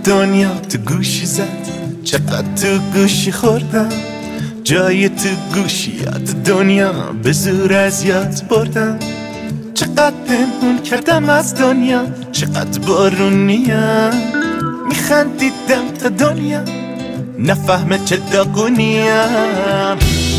دنیا تو گوشی زد، چقدر تو گوشی خوردم، جای تو گوشیات دنیا به زور از یاد بردم. چقدر پنهون کردم از دنیا، چقدر بارونیم، میخندیدم تا دنیا نفهمه چه داغونیم.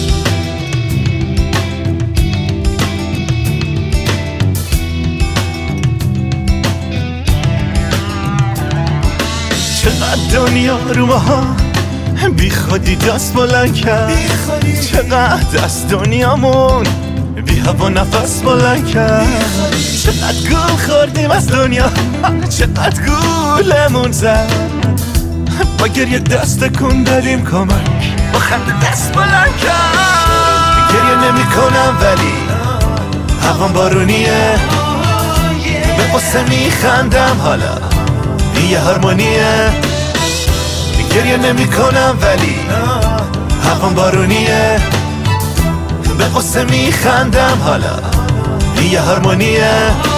چقدر دنیا رو ماها بی خودی دست بلند کرد، چقدر از دنیامون بی هوا نفس بلند کرد. چقدر گول خوردیم از دنیا، چقدر گولمون زد، با گریه دست کن دادیم کمک، با خنده دست بلند کرد. گریه نمی کنم ولی هوام بارونیه، به قصه می خندم حالا یه هارمونیه. گریه نمی کنم ولی هوام بارونیه، به قصه می خندم حالا یه هارمونیه.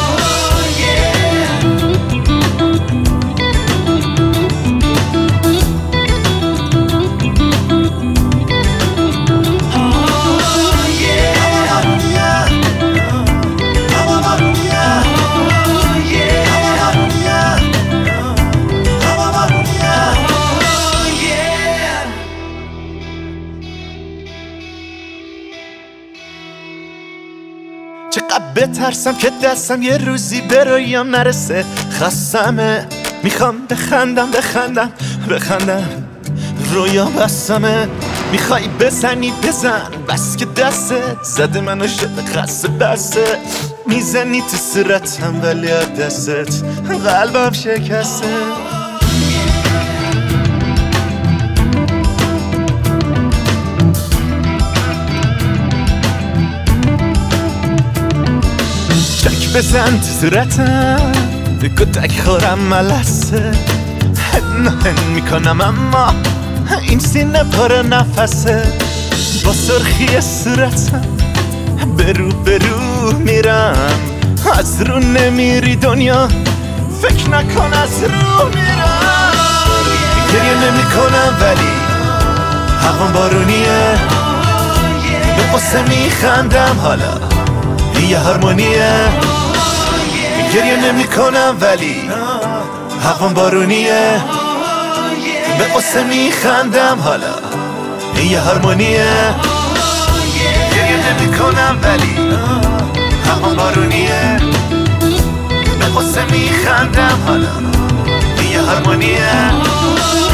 چقدر بترسم که دستم یه روزی به رویام نرسه، خستمه میخوام بخندم بخندم بخندم، رویا بستمه. میخوای بزنی بزن، بس که دستت زده منو شده خسته بسته، میزنی تو صورتم ولی دستت قلبم شکسته. بزن تو صورتم به کتک خورم ملسه، هن میکنم اما این سینه پر نفسه. با سرخی صورتم برو میرم، از رو نمیری دنیا فکر نکن از رو میرم. گریه نمی کنم ولی هوام بارونیه، به قصه میخندم حالا یه هارمونیه. گریه نمی کنم ولی هوام بارونیه، به قصه می خندم حالا یه هارمونیه. گریه نمی کنم ولی هوام بارونیه، به قصه می خندم حالا یه هارمونیه.